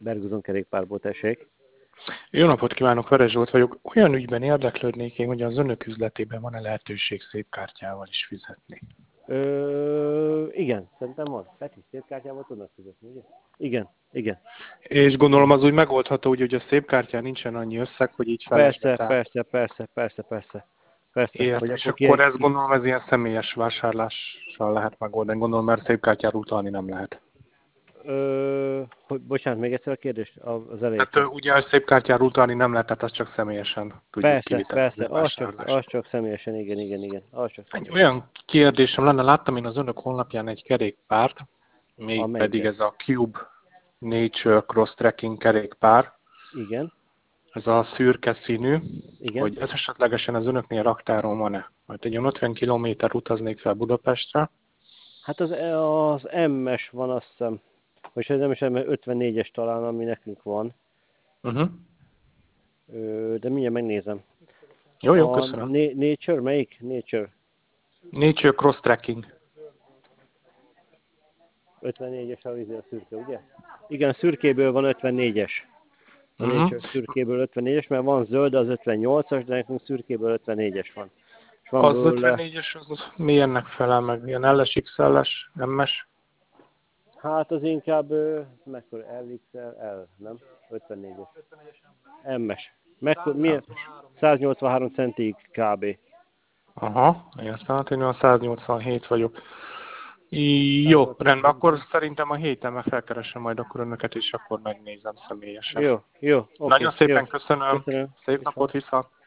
Berguzon kerékpárból, tessék. Jó napot kívánok, Veres Zsolt vagyok. Olyan ügyben érdeklődnék én, hogy az önök üzletében van-e lehetőség szép kártyával is fizetni? Igen, szerintem van. Peti, szép kártyával tudnak fizetni, ugye? Igen, igen. És gondolom az úgy megoldható, hogy a szép kártyán nincsen annyi összeg, hogy így Persze, felesletel. persze, persze, persze, persze. Persze, hogy Értem, és akkor akkor ez gondolom ez ilyen személyes vásárlással lehet megoldani. Gondolom, mert szép kártyára utalni nem lehet. bocsánat, még egyszer a kérdést az elejétől. Tehát ugye a szép kártyára utalni nem lehet, tehát azt csak személyesen tudjuk Persze, kivitelezni persze, a vásárlást. az csak személyesen, igen, igen, igen. Az csak Egy személyesen. olyan kérdésem lenne, láttam én az önök honlapján egy kerékpárt, mégpedig Amelyikben? ez a Cube Nature Cross Trekking kerékpár, Igen, ez a szürke színű, igen. hogy ez esetlegesen az önöknél raktáron van-e? Mert egy olyan 50 kilométer utaznék fel Budapestre. Hát az M-es van, azt hiszem. Vagy ez nem is M, 54-es talán, ami nekünk van. Uh-huh. De mindjárt megnézem. Jó, jó, A köszönöm. Nature, melyik? Nature. Nature Cross Trekking. 54-es a szürke, ugye? Igen, a szürkéből van 54-es. A Uh-huh. Nature szürkéből 54-es, mert van zöld, az 58-as, de nekünk szürkéből 54-es van. És van Az belőle, 54-es az milyennek felel meg? Ilyen LS, XL-es, MS? hát az inkább, mekkora LXL, L, nem? 54-es. MS. Milyen? 183 centig kb. Aha, én aztán 187 vagyok. Jó, 183 rendben, akkor centig. szerintem a héten felkeresem majd akkor önöket, és akkor megnézem személyesen. Jó, jó, Nagyon oké, jó. szépen köszönöm, Köszönöm. szép napot, Viszont. viszont!